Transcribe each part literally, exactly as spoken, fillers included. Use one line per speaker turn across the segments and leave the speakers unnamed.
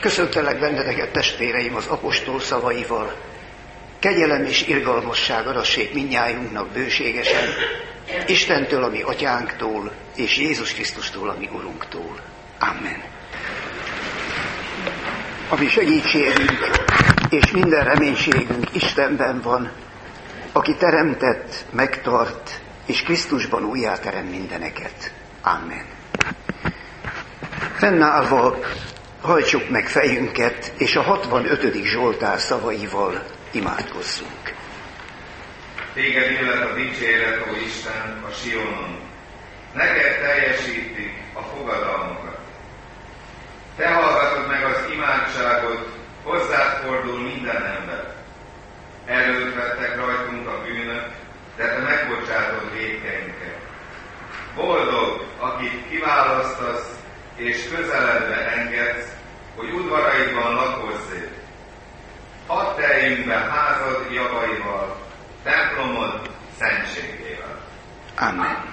Köszöntelek benneteket, testvéreim, az apostol szavaival. Kegyelem és irgalmasság arassék mindnyájunknak bőségesen, Istentől, ami atyánktól, és Jézus Krisztustól, ami Urunktól. Amen. A mi segítségünk és minden reménységünk Istenben van, aki teremtett, megtart, és Krisztusban újjáterem mindeneket. Amen. Fennállva hajtsuk meg fejünket, és a hatvanötödik Zsoltár szavaival imádkozzunk.
Téged illet a dicséret, ó Isten, a Sionon. Neked teljesítik a fogadalmakat. Te hallgatod meg az imádságot, hozzád fordul minden ember. Előtt vettek rajtunk a bűnök, de te megbocsátod vétkeinket. Boldog, akit kiválasztasz, és közeledbe engedsz, hogy udvaraidban lakozzél. Hadd teljünk be házad javaival, templomod szentségével.
Amen.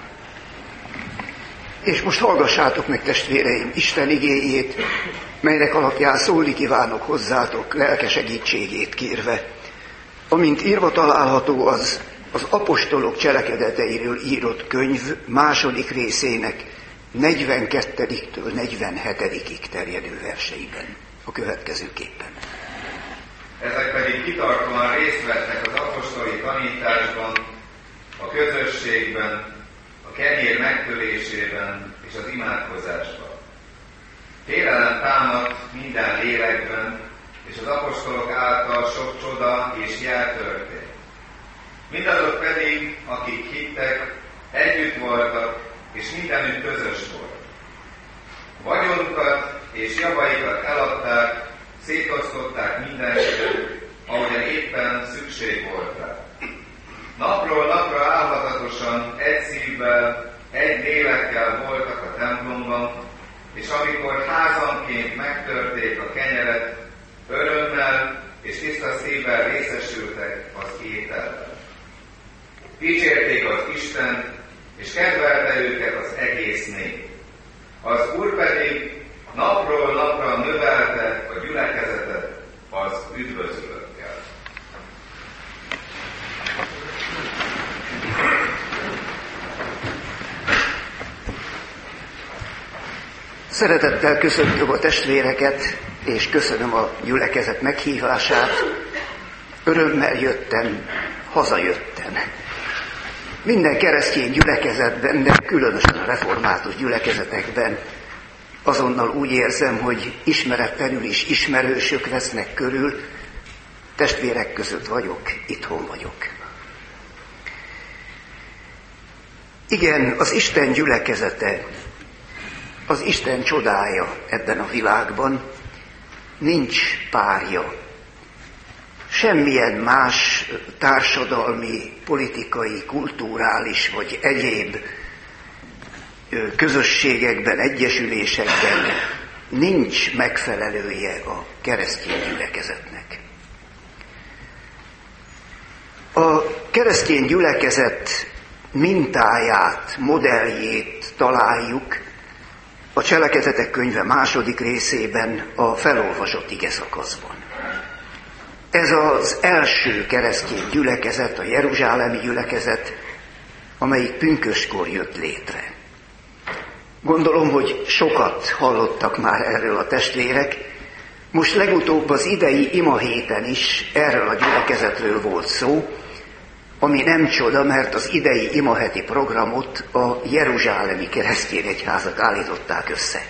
És most hallgassátok meg, testvéreim, Isten igéjét, melynek alapján szólni kívánok hozzátok lelke segítségét kérve. Amint írva található az az apostolok cselekedeteiről írott könyv második részének negyvenkettediktől negyvenhetedikig terjedő verseiben, a következőképpen.
Ezek pedig kitartóan részt vettek az apostoli tanításban, a közösségben, a kenyér megtörésében és az imádkozásban. Félelem támadt minden lélekben, és az apostolok által sok csoda és jel történt. Mindazok pedig, akik hittek, együtt voltak, és mindenütt közös volt. Vagyonukat és javaikat eladták, szétosztották mindenkinek, ahogyan éppen szükség volt rá. Napról napra álhatatosan, egy szívvel, egy lélekkel voltak a templomban, és amikor házanként megtörték a kenyeret, örömmel és tiszta szívvel részesültek az ételben. Dicsérték az Istent, és kedvelte őket az egész nép. Az Úr pedig napról napra növelte a gyülekezetet az üdvözlőkkel.
Szeretettel köszöntöm a testvéreket, és köszönöm a gyülekezet meghívását. Örömmel jöttem, hazajöttem. Minden keresztény gyülekezetben, de különösen a református gyülekezetekben azonnal úgy érzem, hogy ismeretlenül is ismerősök vesznek körül, testvérek között vagyok, itthon vagyok. Igen, az Isten gyülekezete, az Isten csodája ebben a világban, nincs párja. Semmilyen más társadalmi, politikai, kulturális vagy egyéb közösségekben, egyesülésekben nincs megfelelője a keresztény gyülekezetnek. A keresztény gyülekezet mintáját, modelljét találjuk a Cselekedetek könyve második részében, a felolvasott igeszakaszban. Ez az első keresztény gyülekezet, a jeruzsálemi gyülekezet, amelyik pünköstkor jött létre. Gondolom, hogy sokat hallottak már erről a testvérek. Most legutóbb az idei imahéten is erről a gyülekezetről volt szó, ami nem csoda, mert az idei imaheti programot a jeruzsálemi keresztény egyházak állították össze.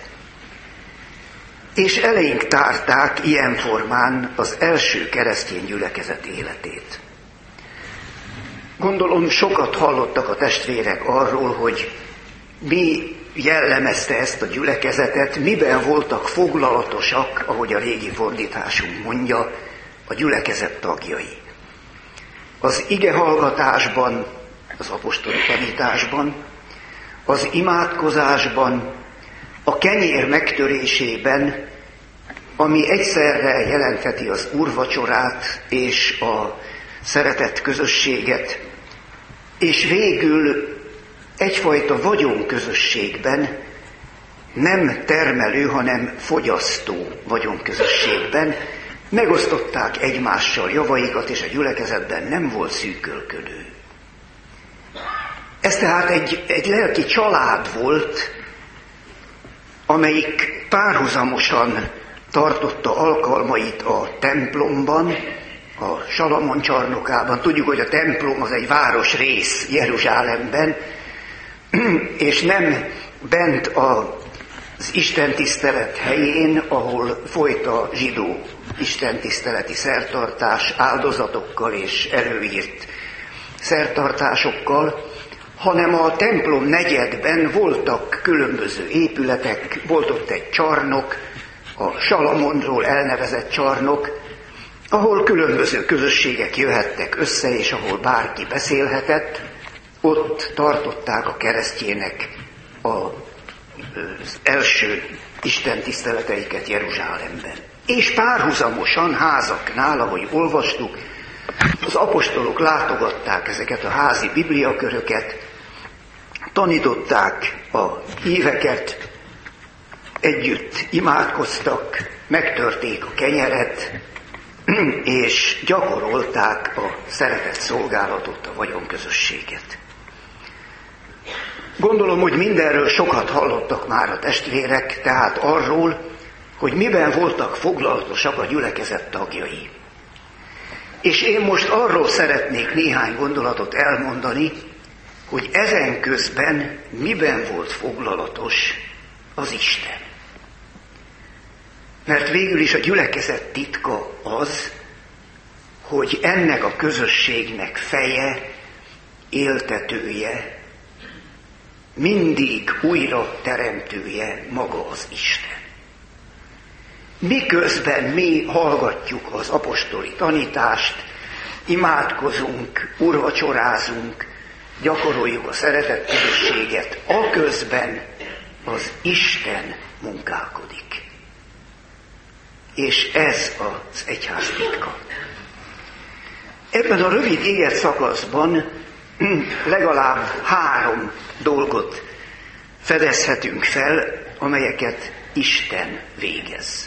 És elénk tárták ilyen formán az első keresztény gyülekezet életét. Gondolom, sokat hallottak a testvérek arról, hogy mi jellemezte ezt a gyülekezetet, miben voltak foglalatosak, ahogy a régi fordításunk mondja, a gyülekezet tagjai. Az igehallgatásban, az apostoli tanításban, az imádkozásban, a kenyér megtörésében, ami egyszerre jelentheti az úrvacsorát és a szeretett közösséget, és végül egyfajta vagyonközösségben, nem termelő, hanem fogyasztó vagyonközösségben, megosztották egymással javaikat, és a gyülekezetben nem volt szűkölködő. Ez tehát egy, egy lelki család volt, amelyik párhuzamosan tartotta alkalmait a templomban, a Salamon csarnokában. Tudjuk, hogy a templom az egy városrész Jeruzsálemben, és nem bent az istentisztelet helyén, ahol folyt a zsidó istentiszteleti szertartás áldozatokkal és előírt szertartásokkal, hanem a templom negyedben voltak különböző épületek, volt ott egy csarnok, a Salamonról elnevezett csarnok, ahol különböző közösségek jöhettek össze, és ahol bárki beszélhetett, ott tartották a keresztjének az első istentiszteleteiket Jeruzsálemben. És párhuzamosan házaknál, ahogy olvastuk, az apostolok látogatták ezeket a házi bibliaköröket, tanították a híveket, együtt imádkoztak, megtörték a kenyeret, és gyakorolták a szeretett szolgálatot, a vagyonközösséget. Gondolom, hogy mindenről sokat hallottak már a testvérek, tehát arról, hogy miben voltak foglalatosak a gyülekezet tagjai. És én most arról szeretnék néhány gondolatot elmondani, hogy ezen közben miben volt foglalatos az Isten. Mert végül is a gyülekezet titka az, hogy ennek a közösségnek feje, éltetője, mindig újra teremtője maga az Isten. Miközben mi hallgatjuk az apostoli tanítást, imádkozunk, úrvacsorázunk, gyakoroljuk a szeretetközösséget, aközben az Isten munkálkodik. És ez az egyház titka. Ebben a rövid ígért szakaszban legalább három dolgot fedezhetünk fel, amelyeket Isten végez.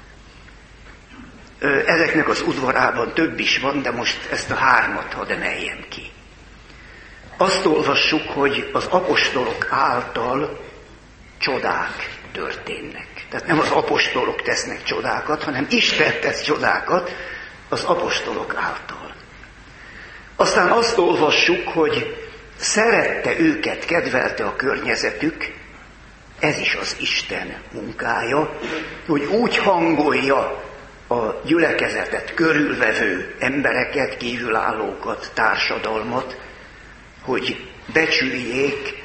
Ezeknek az udvarában több is van, de most ezt a hármat hadd emeljem ki. Azt olvassuk, hogy az apostolok által csodák történnek. Tehát nem az apostolok tesznek csodákat, hanem Isten tesz csodákat az apostolok által. Aztán azt olvassuk, hogy szerette őket, kedvelte a környezetük, ez is az Isten munkája, hogy úgy hangolja a gyülekezetet körülvevő embereket, kívülállókat, társadalmat, hogy becsüljék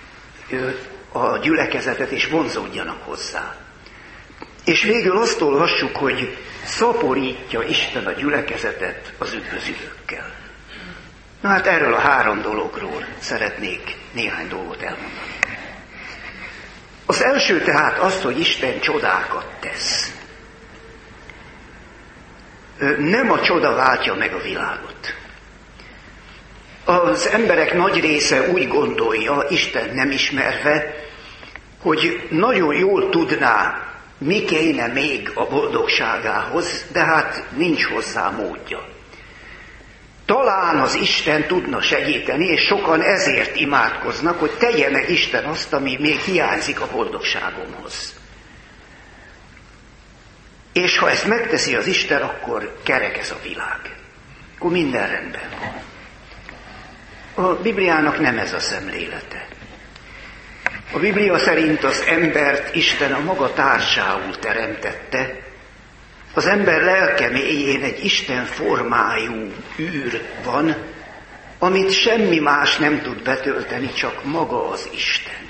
a gyülekezetet és vonzódjanak hozzá. És végül azt olvassuk, hogy szaporítja Isten a gyülekezetet az üdvözülőkkel. Na hát erről a három dologról szeretnék néhány dolgot elmondani. Az első tehát az, hogy Isten csodákat tesz. Nem a csoda váltja meg a világot. Az emberek nagy része úgy gondolja, Isten nem ismerve, hogy nagyon jól tudná, mi kéne még a boldogságához, de hát nincs hozzá módja. Talán az Isten tudna segíteni, és sokan ezért imádkoznak, hogy tegye meg Isten azt, ami még hiányzik a boldogságomhoz. És ha ezt megteszi az Isten, akkor kerek ez a világ. Akkor minden rendben van. A Bibliának nem ez a szemlélete. A Biblia szerint az embert Isten a maga társául teremtette. Az ember lelke mélyén egy Isten formájú űr van, amit semmi más nem tud betölteni, csak maga az Isten.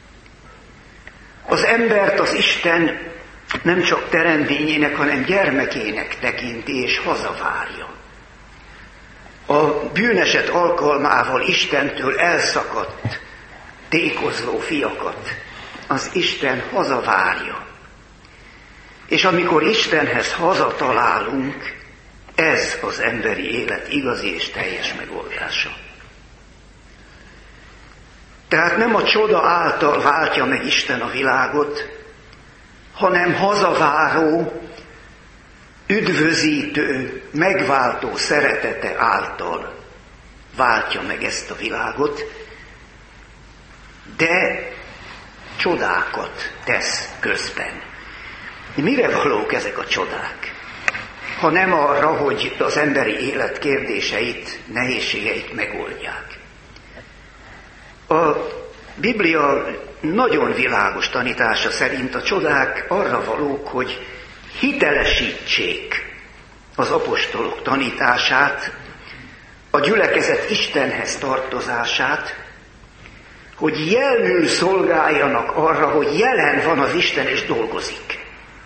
Az embert az Isten nem csak teremtményének, hanem gyermekének tekinti és hazavárja. A bűneset alkalmával Istentől elszakadt, tékozló fiakat az Isten hazavárja. És amikor Istenhez hazatalálunk, ez az emberi élet igazi és teljes megoldása. Tehát nem a csoda által váltja meg Isten a világot, hanem hazaváró, üdvözítő, megváltó szeretete által váltja meg ezt a világot, de csodákat tesz közben. Mire valók ezek a csodák? Ha nem arra, hogy az emberi élet kérdéseit, nehézségeit megoldják. A Biblia nagyon világos tanítása szerint a csodák arra valók, hogy hitelesítsék az apostolok tanítását, a gyülekezet Istenhez tartozását, hogy jelmül szolgáljanak arra, hogy jelen van az Isten és dolgozik.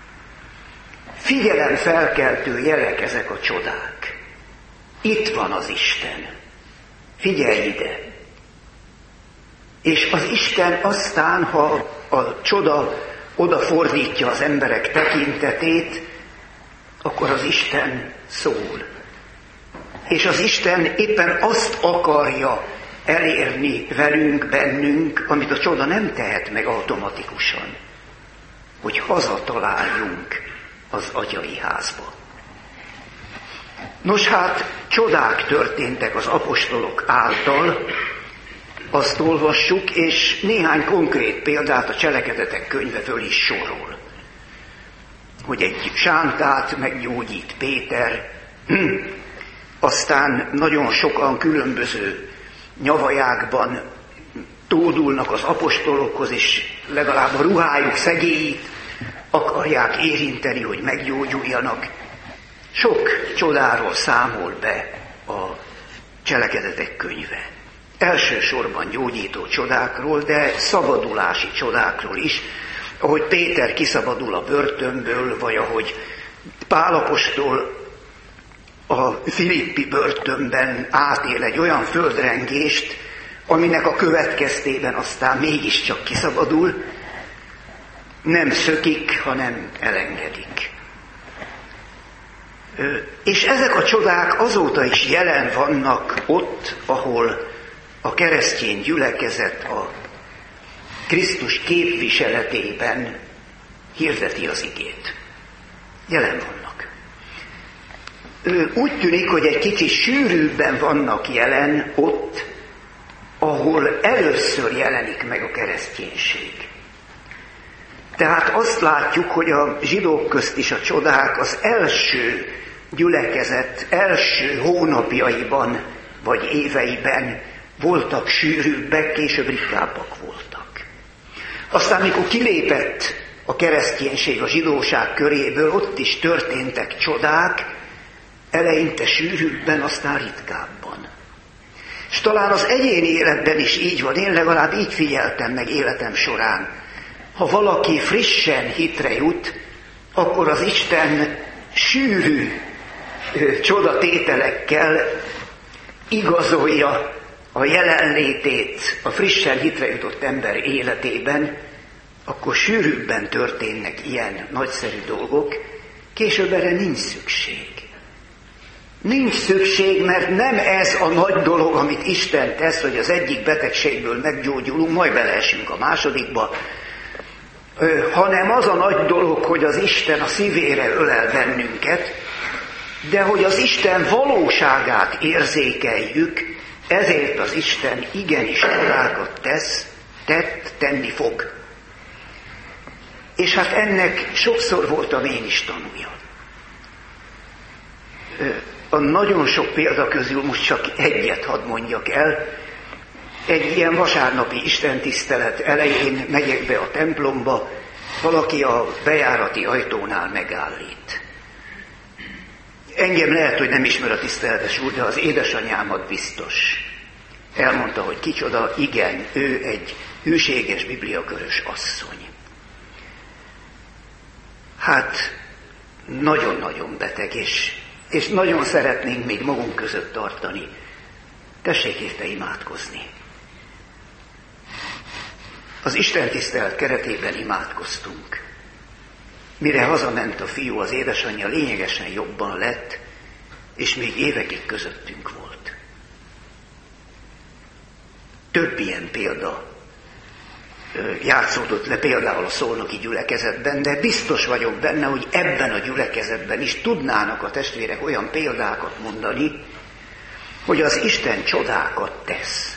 Figyelemfelkeltő jelek ezek a csodák. Itt van az Isten. Figyelj ide! És az Isten aztán, ha a csoda odafordítja az emberek tekintetét, akkor az Isten szól. És az Isten éppen azt akarja elérni velünk, bennünk, amit a csoda nem tehet meg automatikusan, hogy hazataláljunk az atyai házba. Nos hát, csodák történtek az apostolok által, azt olvassuk, és néhány konkrét példát a Cselekedetek könyve föl is sorol. Hogy egy sántát meggyógyít Péter, aztán nagyon sokan különböző nyavajákban tódulnak az apostolokhoz, és legalább a ruhájuk szegélyét akarják érinteni, hogy meggyógyuljanak. Sok csodáról számol be a Cselekedetek könyve. Elsősorban gyógyító csodákról, de szabadulási csodákról is, ahogy Péter kiszabadul a börtönből, vagy ahogy Pál apostol a Filippi börtönben átél egy olyan földrengést, aminek a következtében aztán mégiscsak kiszabadul, nem szökik, hanem elengedik. És ezek a csodák azóta is jelen vannak ott, ahol a keresztény gyülekezet a Krisztus képviseletében hirdeti az igét. Jelen vannak. Úgy tűnik, hogy egy kicsit sűrűbben vannak jelen ott, ahol először jelenik meg a kereszténység. Tehát azt látjuk, hogy a zsidók közt is a csodák az első gyülekezet első hónapjaiban vagy éveiben voltak sűrűbbek, később ritkábbak voltak. Aztán, mikor kilépett a kereszténység a zsidóság köréből, ott is történtek csodák, eleinte sűrűbben, aztán ritkábban. És talán az egyéni életben is így van, én legalább így figyeltem meg életem során. Ha valaki frissen hitre jut, akkor az Isten sűrű ö, csodatételekkel igazolja a jelenlétét a frissen hitre jutott ember életében, akkor sűrűbben történnek ilyen nagyszerű dolgok, később erre nincs szükség. Nincs szükség, mert nem ez a nagy dolog, amit Isten tesz, hogy az egyik betegségből meggyógyulunk, majd beleesünk a másodikba, hanem az a nagy dolog, hogy az Isten a szívére ölel bennünket, de hogy az Isten valóságát érzékeljük, ezért az Isten igenis csodákat tesz, tett, tenni fog. És hát ennek sokszor voltam én is tanúja. A nagyon sok példa közül most csak egyet hadd mondjak el. Egy ilyen vasárnapi istentisztelet elején megyek be a templomba, valaki a bejárati ajtónál megállít. Engem lehet, hogy nem ismer a tiszteletes úr, de az édesanyámat biztos. Elmondta, hogy kicsoda, igen, ő egy hűséges bibliakörös asszony. Hát nagyon-nagyon beteg, és, és nagyon szeretnénk még magunk között tartani. Tessék érte imádkozni. Az istentisztelet keretében imádkoztunk. Mire hazament a fiú, az édesanyja lényegesen jobban lett, és még évekig közöttünk volt. Több ilyen példa játszódott le például a szolnoki gyülekezetben, de biztos vagyok benne, hogy ebben a gyülekezetben is tudnának a testvérek olyan példákat mondani, hogy az Isten csodákat tesz.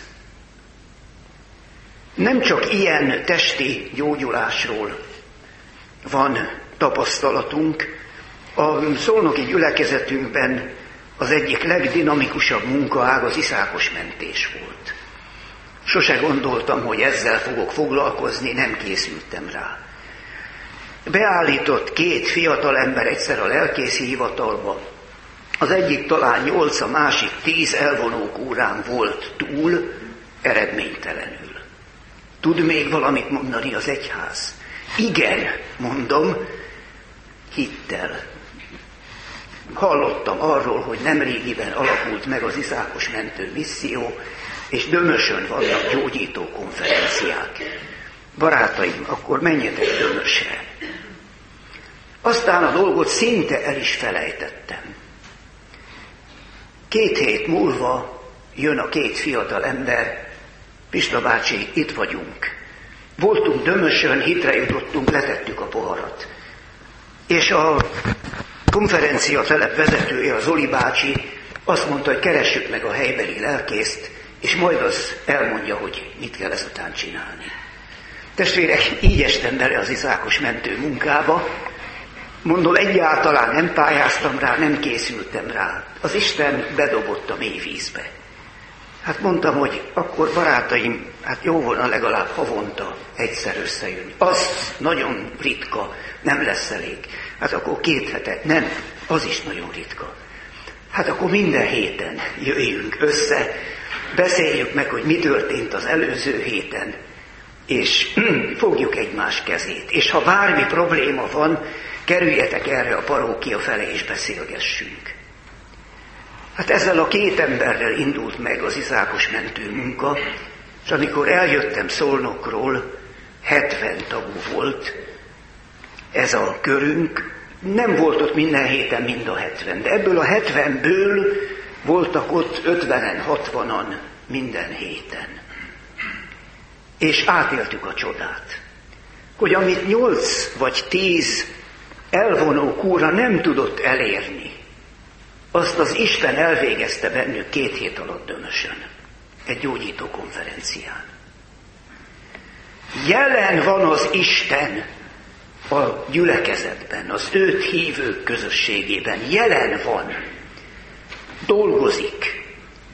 Nem csak ilyen testi gyógyulásról van tapasztalatunk, a szolnoki gyülekezetünkben az egyik legdinamikusabb munkaág az iszákos mentés volt. Sose gondoltam, hogy ezzel fogok foglalkozni, nem készültem rá. Beállított két fiatal ember egyszer a lelkészi hivatalba. Az egyik talán nyolc, a másik tíz elvonók órán volt túl, eredménytelenül. Tud még valamit mondani az egyház? Igen, mondom, hittel. Hallottam arról, hogy nemrégiben alakult meg az iszákos mentő misszió, és Dömösön vannak gyógyító konferenciák. Barátaim, akkor menjetek Dömösre. Aztán a dolgot szinte el is felejtettem. Két hét múlva jön a két fiatal ember, Pista bácsi, itt vagyunk. Voltunk Dömösön, hitre jutottunk, letettük a poharat. És a konferencia telep vezetője, az Zoli bácsi azt mondta, hogy keressük meg a helybeli lelkészt, és majd az elmondja, hogy mit kell ezután csinálni. Testvérek, így estem bele az iszákos mentő munkába. Mondom, egyáltalán nem pályáztam rá, nem készültem rá. Az Isten bedobott a mély vízbe. Hát mondtam, hogy akkor barátaim, hát jó volna legalább havonta egyszer összejönni. Az nagyon ritka, nem lesz elég. Hát akkor két hetet, nem, az is nagyon ritka. Hát akkor minden héten jöjjünk össze, beszéljük meg, hogy mi történt az előző héten, és fogjuk egymás kezét. És ha bármi probléma van, kerüljetek erre a parókia felé, és beszélgessünk. Hát ezzel a két emberrel indult meg az iszákos mentő munka, és amikor eljöttem Szolnokról, hetven tagú volt ez a körünk, nem volt ott minden héten mind a hetven, de ebből a hetvenből voltak ott ötvenen, hatvanan minden héten. És átéltük a csodát, hogy amit nyolc vagy tíz elvonó kúra nem tudott elérni, azt az Isten elvégezte bennük két hét alatt Dömösön, egy gyógyító konferencián. Jelen van az Isten a gyülekezetben, az őt hívők közösségében, jelen van, dolgozik,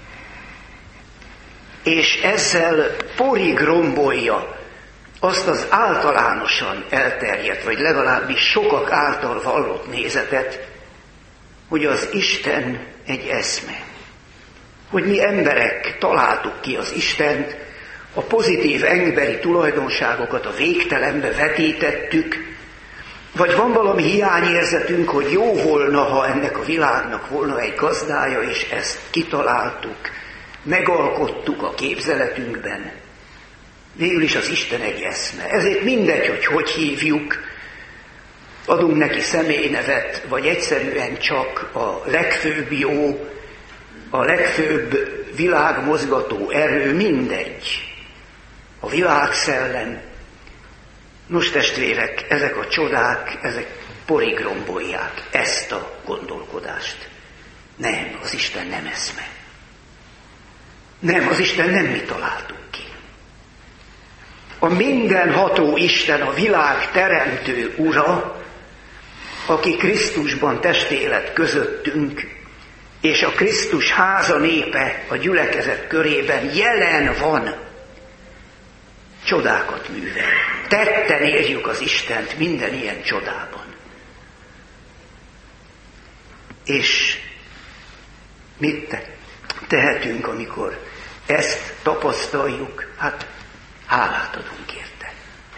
és ezzel porig rombolja azt az általánosan elterjedt, vagy legalábbis sokak által vallott nézetet, hogy az Isten egy eszme. Hogy mi emberek találtuk ki az Istent, a pozitív emberi tulajdonságokat a végtelenbe vetítettük, vagy van valami hiányérzetünk, hogy jó volna, ha ennek a világnak volna egy gazdája, és ezt kitaláltuk, megalkottuk a képzeletünkben. Végül is az Isten egy eszme. Ezért mindegy, hogy hogy hívjuk, adunk neki személynevet, vagy egyszerűen csak a legfőbb jó, a legfőbb világmozgató erő, mindegy. A világszellem. Nos, testvérek, ezek a csodák, ezek porig rombolják ezt a gondolkodást. Nem, az Isten nem eszme. Nem, az Isten nem mi találtuk ki. A mindenható Isten, a világ teremtő Ura, aki Krisztusban testélet közöttünk, és a Krisztus háza népe a gyülekezet körében jelen van, csodákat művel. Tetten érjük az Istent minden ilyen csodában. És mit te- tehetünk, amikor ezt tapasztaljuk? Hát hálát adunk érte.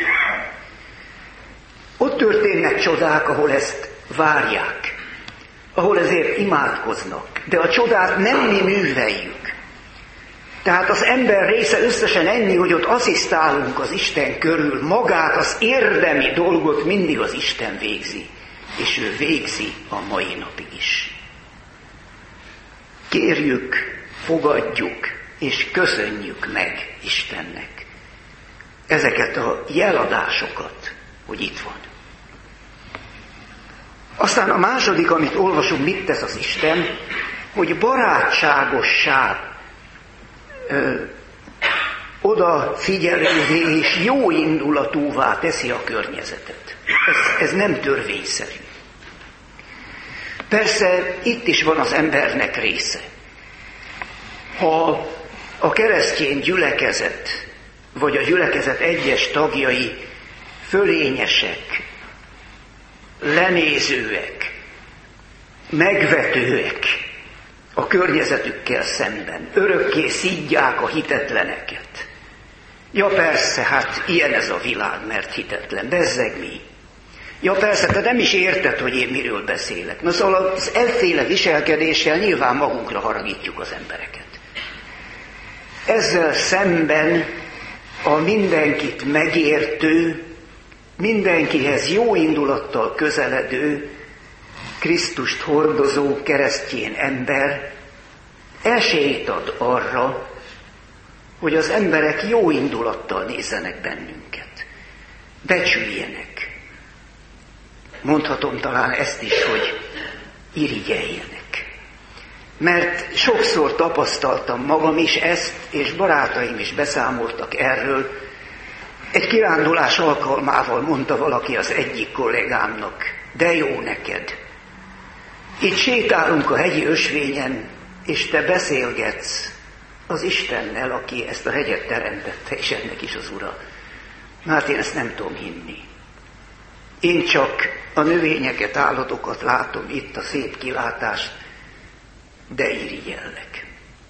Ott történnek csodák, ahol ezt várják, ahol ezért imádkoznak, de a csodát nem mi műveljük. Tehát az ember része összesen ennyi, hogy ott asszisztálunk az Isten körül, magát, az érdemi dolgot mindig az Isten végzi, és ő végzi a mai napig is. Kérjük, fogadjuk, és köszönjük meg Istennek ezeket a jeladásokat, hogy itt van. Aztán a második, amit olvasunk, mit tesz az Isten, hogy barátságossá ö, oda figyelővé és jó indulatúvá teszi a környezetet. Ez, ez nem törvényszerű. Persze itt is van az embernek része. Ha a keresztény gyülekezet, vagy a gyülekezet egyes tagjai fölényesek, lenézőek, megvetőek a környezetükkel szemben, örökké szidják a hitetleneket. Ja persze, hát ilyen ez a világ, mert hitetlen, bezzeg mi. Ja persze, te nem is érted, hogy én miről beszélek. Na szóval az efféle viselkedéssel nyilván magunkra haragítjuk az embereket. Ezzel szemben a mindenkit megértő, mindenkihez jó indulattal közeledő, Krisztust hordozó keresztény ember esélyt ad arra, hogy az emberek jó indulattal nézzenek bennünket, becsüljenek. Mondhatom talán ezt is, hogy irigyeljenek. Mert sokszor tapasztaltam magam is ezt, és barátaim is beszámoltak erről. Egy kirándulás alkalmával mondta valaki az egyik kollégámnak, de jó neked. Itt sétálunk a hegyi ösvényen, és te beszélgetsz az Istennel, aki ezt a hegyet teremtette, és ennek is az Ura. Na hát én ezt nem tudom hinni. Én csak a növényeket, állatokat látom, itt a szép kilátást, de irigyellek.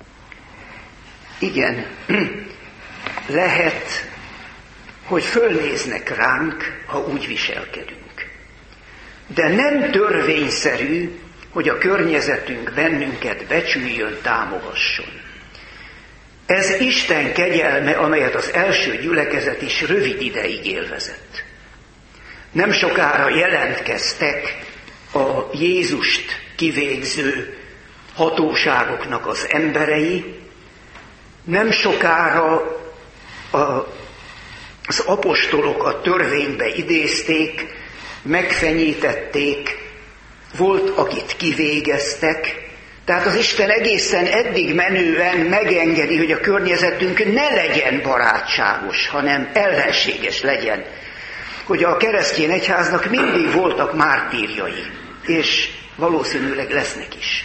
Igen, lehet, hogy fölnéznek ránk, ha úgy viselkedünk. De nem törvényszerű, hogy a környezetünk bennünket becsüljön, támogasson. Ez Isten kegyelme, amelyet az első gyülekezet is rövid ideig élvezett. Nem sokára jelentkeztek a Jézust kivégző hatóságoknak az emberei, nem sokára a, az apostolokat törvénybe idézték, megfenyítették, volt, akit kivégeztek, tehát az Isten egészen eddig menően megengedi, hogy a környezetünk ne legyen barátságos, hanem ellenséges legyen. Hogy a keresztény egyháznak mindig voltak mártírjai, és valószínűleg lesznek is.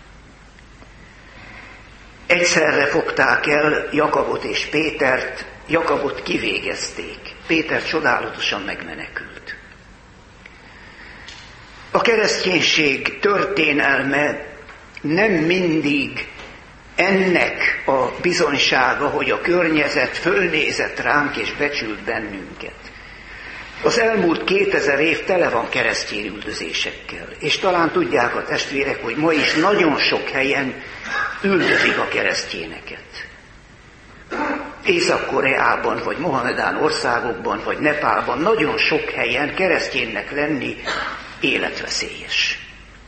Egyszerre fogták el Jakabot és Pétert, Jakabot kivégezték, Péter csodálatosan megmenekült. A kereszténység történelme nem mindig ennek a bizonysága, hogy a környezet fölnézett ránk és becsült bennünket. Az elmúlt kétezer év tele van keresztény üldözésekkel, és talán tudják a testvérek, hogy ma is nagyon sok helyen üldözik a keresztényeket. Észak-Koreában, vagy Mohamedán országokban, vagy Nepálban nagyon sok helyen kereszténynek lenni életveszélyes.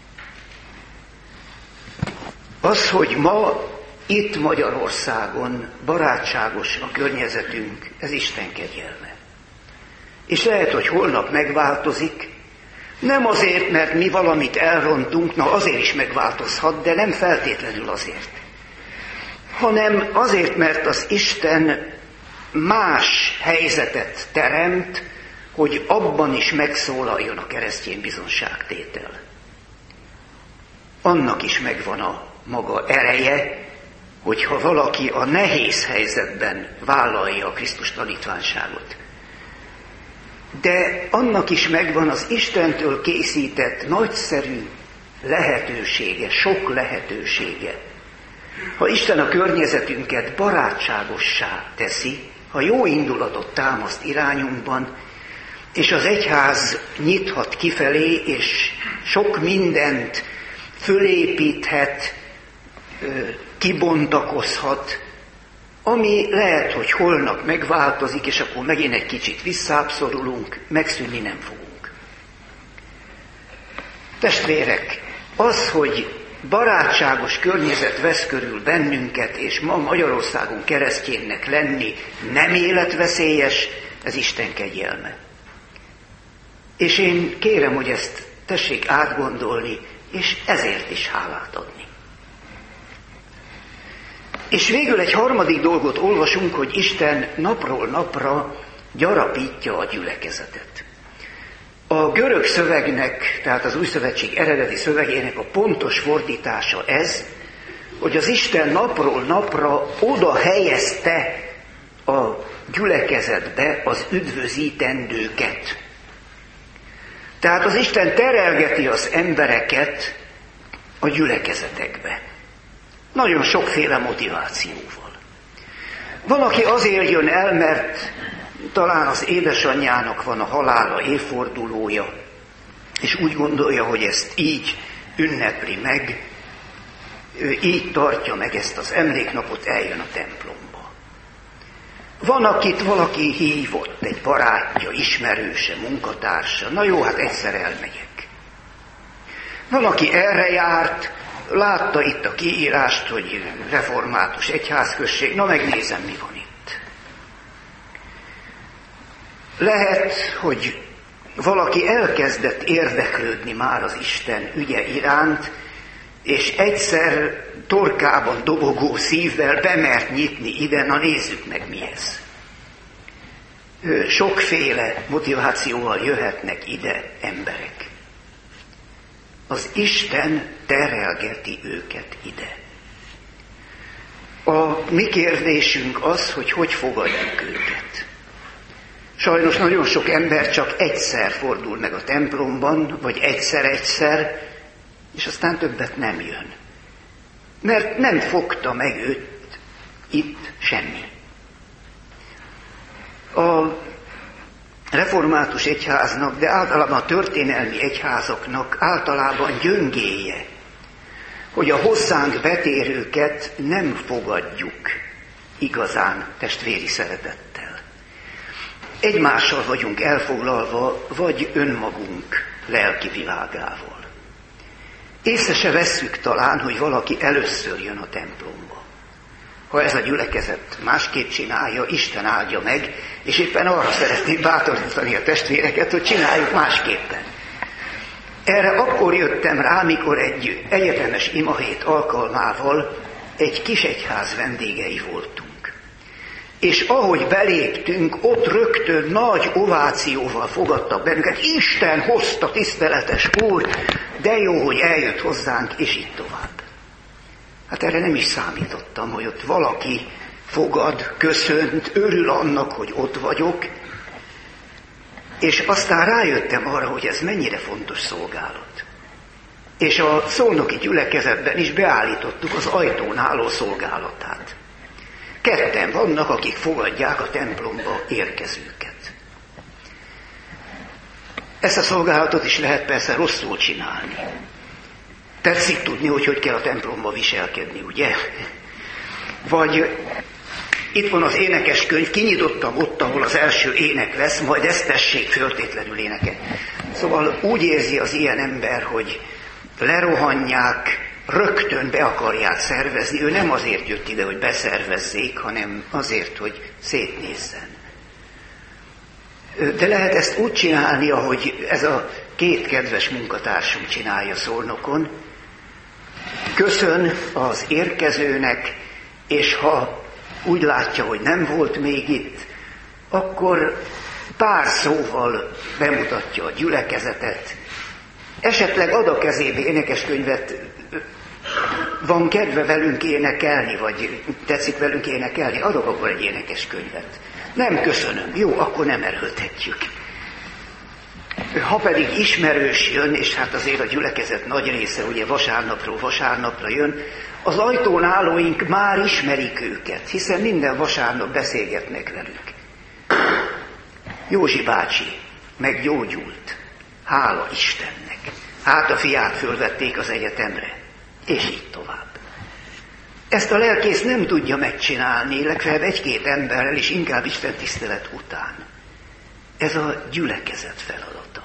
Az, hogy ma itt Magyarországon barátságos a környezetünk, ez Isten kegyelme. És lehet, hogy holnap megváltozik, nem azért, mert mi valamit elrontunk, na azért is megváltozhat, de nem feltétlenül azért. Hanem azért, mert az Isten más helyzetet teremt, hogy abban is megszólaljon a keresztény bizonságtétel. Annak is megvan a maga ereje, hogyha valaki a nehéz helyzetben vállalja a Krisztus tanítványságot. De annak is megvan az Istentől készített nagyszerű lehetősége, sok lehetősége. Ha Isten a környezetünket barátságossá teszi, ha jó indulatot támaszt irányunkban, és az egyház nyithat kifelé, és sok mindent fölépíthet, kibontakozhat, ami lehet, hogy holnap megváltozik, és akkor megint egy kicsit visszábszorulunk, megszűnni nem fogunk. Testvérek, az, hogy barátságos környezet vesz körül bennünket, és ma Magyarországon kereszténynek lenni nem életveszélyes, ez Isten kegyelme. És én kérem, hogy ezt tessék átgondolni, és ezért is hálát adni. És végül egy harmadik dolgot olvasunk, hogy Isten napról napra gyarapítja a gyülekezetet. A görög szövegnek, tehát az Új Szövetség eredeti szövegének a pontos fordítása ez, hogy az Isten napról napra oda helyezte a gyülekezetbe az üdvözítendőket. Tehát az Isten terelgeti az embereket a gyülekezetekbe. Nagyon sokféle motivációval. Van, aki azért jön el, mert talán az édesanyjának van a halála évfordulója, és úgy gondolja, hogy ezt így ünnepli meg, ő így tartja meg ezt az emléknapot, eljön a templomba. Van, akit valaki hívott, egy barátja, ismerőse, munkatársa, na jó, hát egyszer elmegyek. Van, aki erre járt, látta itt a kiírást, hogy református egyházközség, na megnézem, mi van itt. Lehet, hogy valaki elkezdett érdeklődni már az Isten ügye iránt, és egyszer torkában dobogó szívvel bemert nyitni ide, na nézzük meg, mi ez. Sokféle motivációval jöhetnek ide emberek. Az Isten terelgeti őket ide. A mi kérdésünk az, hogy hogy fogadjuk őket. Sajnos nagyon sok ember csak egyszer fordul meg a templomban, vagy egyszer-egyszer, és aztán többet nem jön. Mert nem fogta meg őt itt semmi. A református egyháznak, de általában a történelmi egyházaknak általában gyöngéje, hogy a hozzánk betérőket nem fogadjuk igazán testvéri szeretettel. Egymással vagyunk elfoglalva, vagy önmagunk lelki világával. Észre se vesszük talán, hogy valaki először jön a templomba. Ha ez a gyülekezet másképp csinálja, Isten áldja meg, és éppen arra szeretném bátorítani a testvéreket, hogy csináljuk másképpen. Erre akkor jöttem rá, mikor egy egyetemes imahét alkalmával egy kis egyház vendégei voltunk. És ahogy beléptünk, ott rögtön nagy ovációval fogadtak bennünket. Isten hozta, tiszteletes Úr, de jó, hogy eljött hozzánk, és így tovább. Hát erre nem is számítottam, hogy ott valaki fogad, köszönt, örül annak, hogy ott vagyok, és aztán rájöttem arra, hogy ez mennyire fontos szolgálat. És a szolnoki gyülekezetben is beállítottuk az ajtón álló szolgálatát. Ketten vannak, akik fogadják a templomba érkezőket. Ezt a szolgálatot is lehet persze rosszul csinálni. Tetszik tudni, hogy hogy kell a templomba viselkedni, ugye? Vagy itt van az énekeskönyv, kinyitottam ott, ahol az első ének lesz, majd ezt tessék föltétlenül énekelni. Szóval úgy érzi az ilyen ember, hogy lerohanják, rögtön be akarják szervezni. Ő nem azért jött ide, hogy beszervezzék, hanem azért, hogy szétnézzen. De lehet ezt úgy csinálni, ahogy ez a két kedves munkatársunk csinálja Szolnokon. Köszön az érkezőnek, és ha úgy látja, hogy nem volt még itt, akkor pár szóval bemutatja a gyülekezetet, esetleg ad a kezébe énekeskönyvet, van kedve velünk énekelni, vagy tetszik velünk énekelni, adok akkor egy énekeskönyvet. Nem köszönöm, jó, akkor nem erőltetjük. Ha pedig ismerős jön, és hát azért a gyülekezet nagy része ugye vasárnapról vasárnapra jön, az ajtón állóink már ismerik őket, hiszen minden vasárnap beszélgetnek velük. Józsi bácsi meggyógyult, hála Istennek. Hát a fiát fölvették az egyetemre, és így tovább. Ezt a lelkész nem tudja megcsinálni, legfeljebb egy-két emberrel, és inkább Isten tisztelet után. Ez a gyülekezet feladata.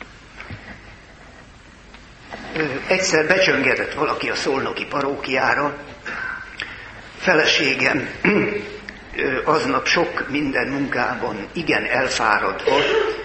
Egyszer becsöngetett valaki a szolnoki parókiára, feleségem aznap sok minden munkában igen elfáradva,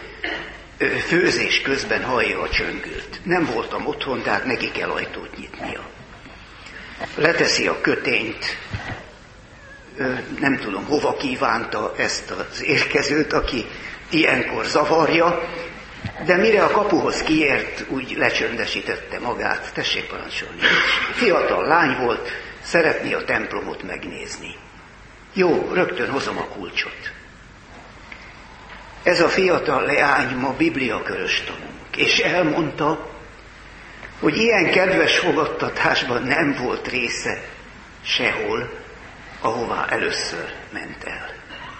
főzés közben hallja a csöngőt. Nem voltam otthon, tehát neki kell ajtót nyitnia. Leteszi a kötényt, nem tudom hova kívánta ezt az érkezőt, aki ilyenkor zavarja, de mire a kapuhoz kiért, úgy lecsöndesítette magát, tessék parancsolni. Fiatal lány volt, szeretné a templomot megnézni. Jó, rögtön hozom a kulcsot. Ez a fiatal leány ma bibliakörös tanunk, és elmondta, hogy ilyen kedves fogadtatásban nem volt része sehol, ahová először ment el.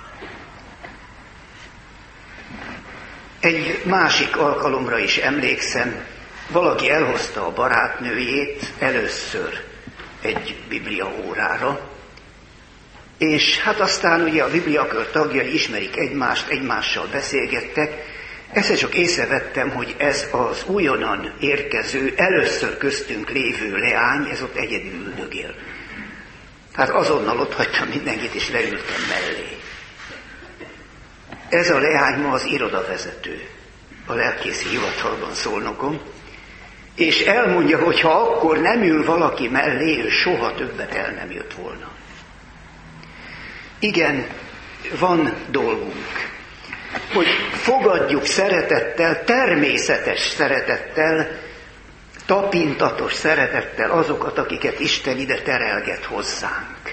Egy másik alkalomra is emlékszem, valaki elhozta a barátnőjét először egy biblia órára, és hát aztán ugye a bibliakör tagjai ismerik egymást, egymással beszélgettek, egyszer csak észrevettem, hogy ez az újonnan érkező, először köztünk lévő leány, ez ott egyedül üldögél. Hát azonnal ott hagytam mindenkit, és leültem mellé. Ez a leány ma az irodavezető, a lelkészi hivatalban Szolnokon, és elmondja, hogy ha akkor nem ül valaki mellé, ő soha többet el nem jött volna. Igen, van dolgunk, hogy fogadjuk szeretettel, természetes szeretettel, tapintatos szeretettel azokat, akiket Isten ide terelget hozzánk.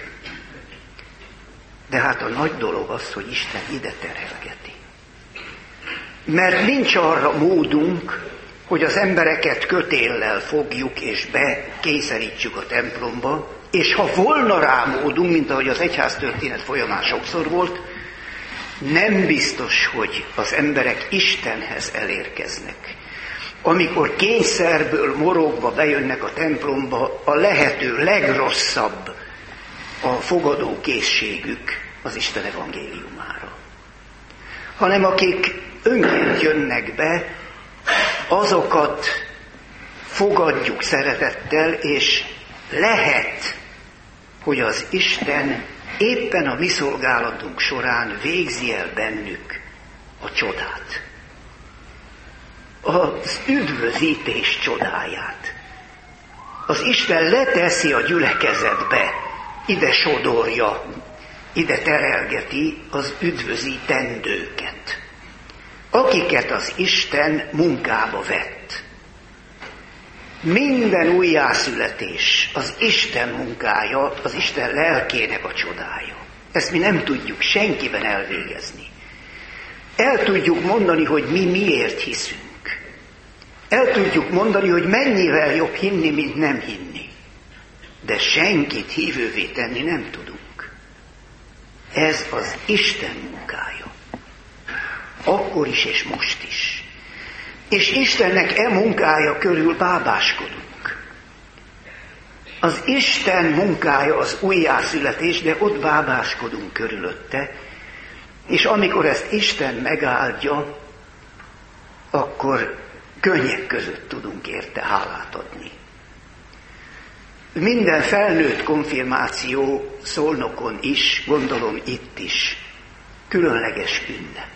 De hát a nagy dolog az, hogy Isten ide terelgeti. Mert nincs arra módunk, hogy az embereket kötéllel fogjuk és bekényszerítsük a templomba, és ha volna rá módunk, mint ahogy az egyháztörténet folyamán sokszor volt, nem biztos, hogy az emberek Istenhez elérkeznek. Amikor kényszerből morogva bejönnek a templomba, a lehető legrosszabb a fogadókészségük az Isten evangéliumára. Hanem akik önként jönnek be, azokat fogadjuk szeretettel, és lehet, hogy az Isten éppen a mi szolgálatunk során végzi el bennük a csodát. Az üdvözítés csodáját. Az Isten leteszi a gyülekezetbe, ide sodorja, ide terelgeti az üdvözítendőket, akiket az Isten munkába vett. Minden újjászületés az Isten munkája, az Isten lelkének a csodája. Ezt mi nem tudjuk senkiben elvégezni. El tudjuk mondani, hogy mi miért hiszünk. El tudjuk mondani, hogy mennyivel jobb hinni, mint nem hinni. De senkit hívővé tenni nem tudunk. Ez az Isten munkája. Akkor is és most is. És Istennek e munkája körül bábáskodunk. Az Isten munkája az újjászületés, de ott bábáskodunk körülötte, és amikor ezt Isten megáldja, akkor könnyek között tudunk érte hálát adni. Minden felnőtt konfirmáció Szolnokon is, gondolom itt is, különleges ünnep.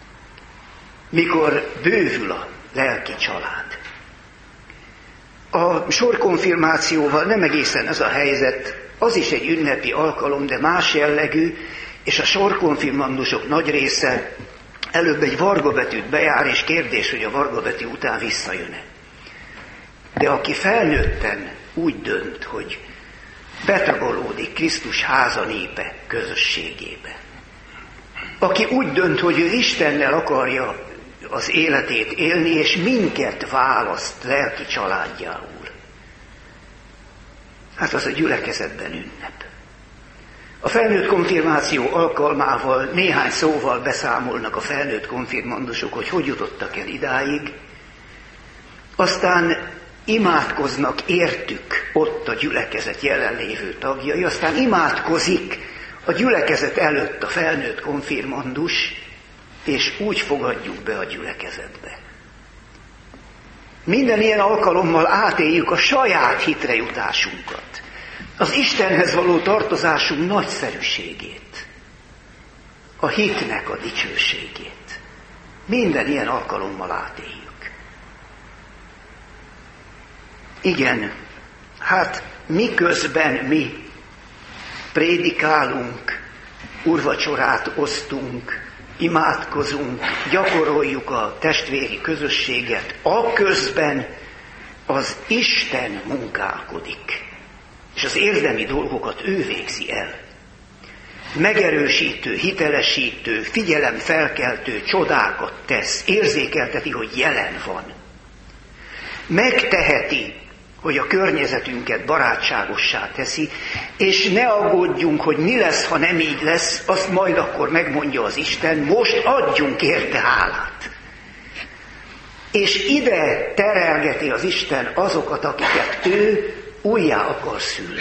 Mikor bővül a lelki család. A sorkonfirmációval nem egészen ez a helyzet, az is egy ünnepi alkalom, de más jellegű, és a sorkonfirmandusok nagy része előbb egy vargabetűt bejár, és kérdés, hogy a vargabetű után visszajön-e. De aki felnőtten úgy dönt, hogy betagolódik Krisztus háza népe közösségébe, aki úgy dönt, hogy ő Istennel akarja az életét élni, és minket választ lelki családjául, hát az a gyülekezetben ünnep. A felnőtt konfirmáció alkalmával néhány szóval beszámolnak a felnőtt konfirmandusok, hogy hogy jutottak el idáig, aztán imádkoznak értük ott a gyülekezet jelenlévő tagjai, aztán imádkozik a gyülekezet előtt a felnőtt konfirmandus, és úgy fogadjuk be a gyülekezetbe. Minden ilyen alkalommal átéljük a saját hitre jutásunkat, az Istenhez való tartozásunk nagyszerűségét. a hitnek a dicsőségét. Minden ilyen alkalommal átéljük. Igen, hát miközben mi prédikálunk, úrvacsorát osztunk, imádkozunk, gyakoroljuk a testvéri közösséget, aközben az Isten munkálkodik, és az érdemi dolgokat ő végzi el. Megerősítő, hitelesítő, figyelemfelkeltő csodákat tesz, érzékelteti, hogy jelen van. Megteheti, hogy a környezetünket barátságossá teszi, és ne aggódjunk, hogy mi lesz, ha nem így lesz, azt majd akkor megmondja az Isten, most adjunk érte hálát. És ide terelgeti az Isten azokat, akiket ő újjá akar szülni.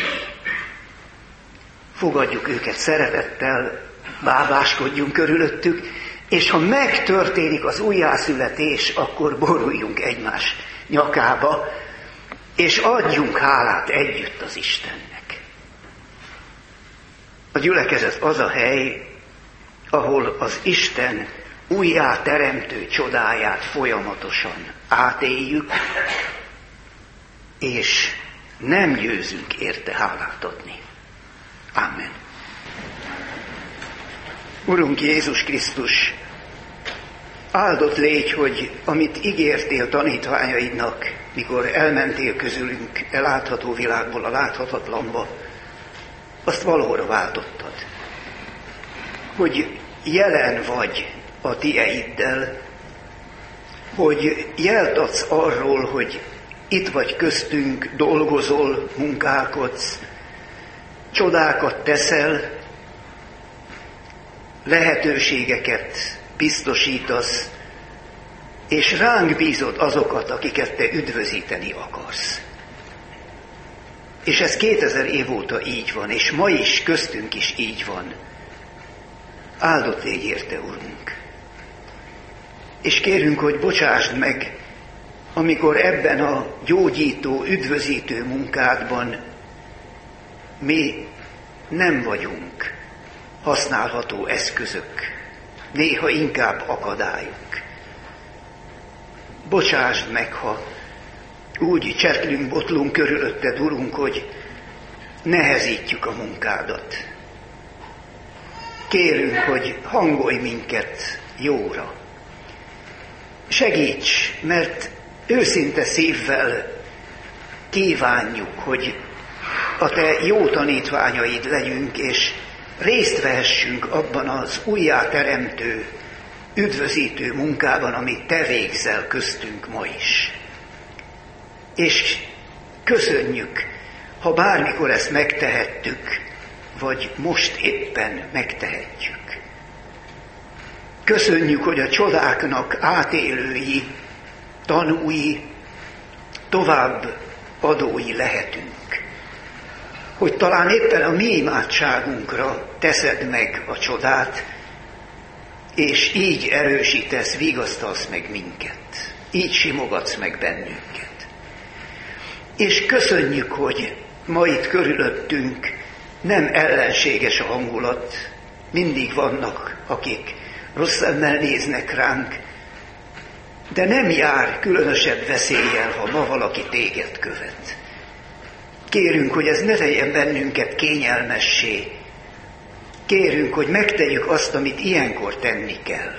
Fogadjuk őket szeretettel, bábáskodjunk körülöttük, és ha megtörténik az újjászületés, akkor boruljunk egymás nyakába, és adjunk hálát együtt az Istennek. A gyülekezet az a hely, ahol az Isten újjá teremtő csodáját folyamatosan átéljük, és nem győzünk érte hálát adni. Amen. Urunk Jézus Krisztus, áldott légy, hogy amit ígértél tanítványaidnak, mikor elmentél közülünk a látható világból a láthatatlanba, azt valóra váltottad. Hogy jelen vagy a tieiddel, hogy jelt adsz arról, hogy itt vagy köztünk, dolgozol, munkálkodsz, csodákat teszel, lehetőségeket biztosítasz, és ránk bízod azokat, akiket te üdvözíteni akarsz. És ez kétezer év óta így van, és ma is köztünk is így van. Áldott légy érte, Urunk. És kérünk, hogy bocsásd meg, amikor ebben a gyógyító, üdvözítő munkádban mi nem vagyunk használható eszközök, néha inkább akadályok. Bocsásd meg, ha úgy csetlünk, botlunk körülötted, Urunk, hogy nehezítjük a munkádat. Kérünk, hogy hangolj minket jóra. Segíts, mert őszinte szívvel kívánjuk, hogy a te jó tanítványaid legyünk, és részt vehessünk abban az újjáteremtő, üdvözítő munkában, amit te végzel köztünk ma is. És köszönjük, ha bármikor ezt megtehettük, vagy most éppen megtehetjük. Köszönjük, hogy a csodáknak átélői, tanúi, tovább adói lehetünk. Hogy talán éppen a mi imádságunkra teszed meg a csodát, és így erősítesz, vigasztalsz meg minket. Így simogatsz meg bennünket. És köszönjük, hogy ma itt körülöttünk nem ellenséges a hangulat, mindig vannak, akik rossz szemmel néznek ránk, de nem jár különösebb veszéllyel, ha ma valaki téged követ. Kérünk, hogy ez ne tegyen bennünket kényelmessé. Kérünk, hogy megtegyük azt, amit ilyenkor tenni kell.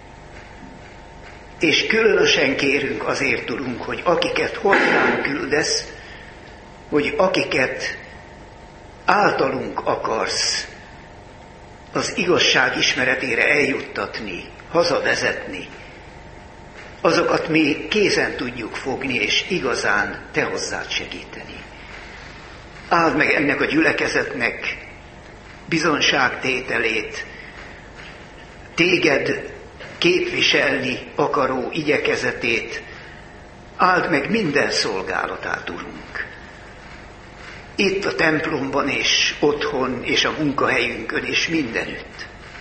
És különösen kérünk azért, Urunk, hogy akiket hozzánk küldesz, hogy akiket általunk akarsz az igazság ismeretére eljuttatni, hazavezetni, azokat mi kézen tudjuk fogni, és igazán te hozzád segíteni. Áld meg ennek a gyülekezetnek bizonságtételét, téged képviselni akaró igyekezetét, áld meg minden szolgálatát, Urunk. Itt a templomban és otthon és a munkahelyünkön és mindenütt.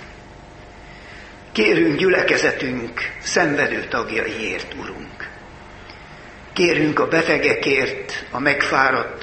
Kérünk gyülekezetünk szenvedő tagjaiért, Urunk. Kérünk a betegekért, a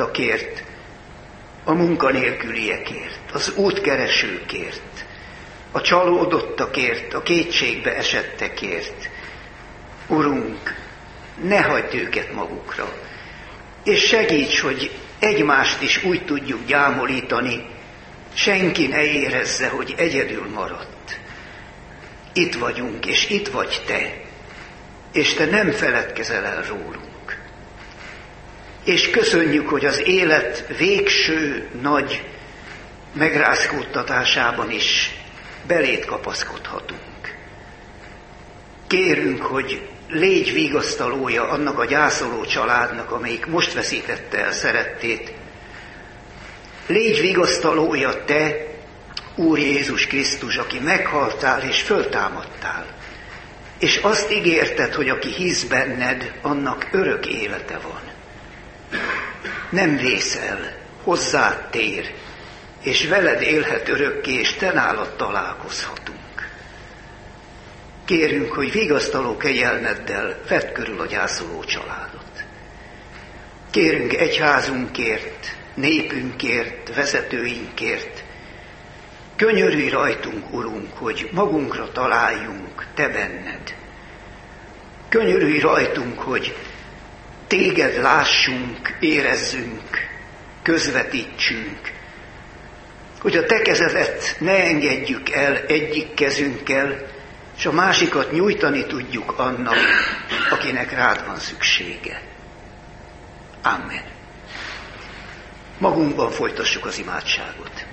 megfáradtakért, a munkanélküliekért, az útkeresőkért, a csalódottakért, a kétségbe esettekért. Urunk, ne hagyd őket magukra, és segíts, hogy egymást is úgy tudjuk gyámolítani, senki ne érezze, hogy egyedül maradt. Itt vagyunk, és itt vagy Te, és Te nem feledkezel el rólunk. És köszönjük, hogy az élet végső nagy megrázkódtatásában is beléd kapaszkodhatunk. Kérünk, hogy légy vigasztalója annak a gyászoló családnak, amelyik most veszítette el szerettét. Légy vigasztalója Te, Úr Jézus Krisztus, aki meghaltál és föltámadtál, és azt ígérted, hogy aki hisz benned, annak örök élete van. Nem vészel, hozzád tér, és veled élhet örökké, és Te nálad találkozhatunk. Kérünk, hogy vigasztaló kegyelmeddel vedd körül a gyászoló családot. Kérünk egyházunkért, népünkért, vezetőinkért. Könyörülj rajtunk, Urunk, hogy magunkra találjunk Te benned. Könyörülj rajtunk, hogy Téged lássunk, érezzünk, közvetítsünk, hogy a Te kezedet ne engedjük el egyik kezünkkel, és a másikat nyújtani tudjuk annak, akinek rád van szüksége. Amen. Magunkban folytassuk az imádságot.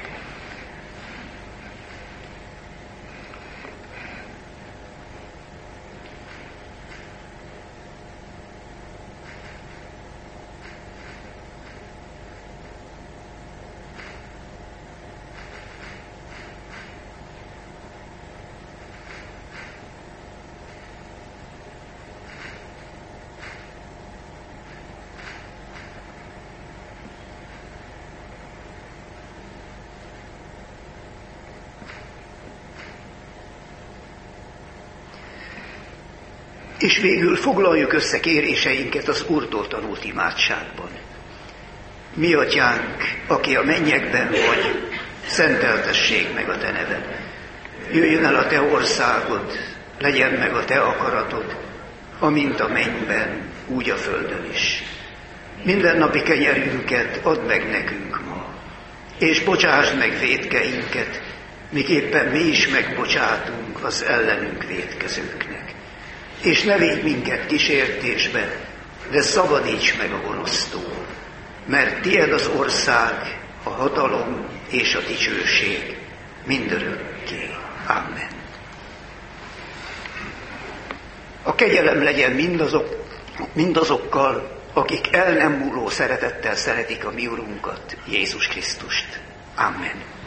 És végül foglaljuk össze kéréseinket az Úrtól tanult imádságban. Mi atyánk, aki a mennyekben vagy, szenteltessék meg a Te neved. Jöjjön el a Te országod, legyen meg a Te akaratod, amint a mennyben, úgy a földön is. Mindennapi kenyerünket add meg nekünk ma, és bocsásd meg vétkeinket, miképpen mi is megbocsátunk az ellenünk vétkezőknek. És ne védj minket kísértésbe, de szabadíts meg a gonosztól, mert tied az ország, a hatalom és a dicsőség mindörökké. Amen. A kegyelem legyen mindazok, mindazokkal, akik el nem múló szeretettel szeretik a mi Urunkat, Jézus Krisztust. Amen.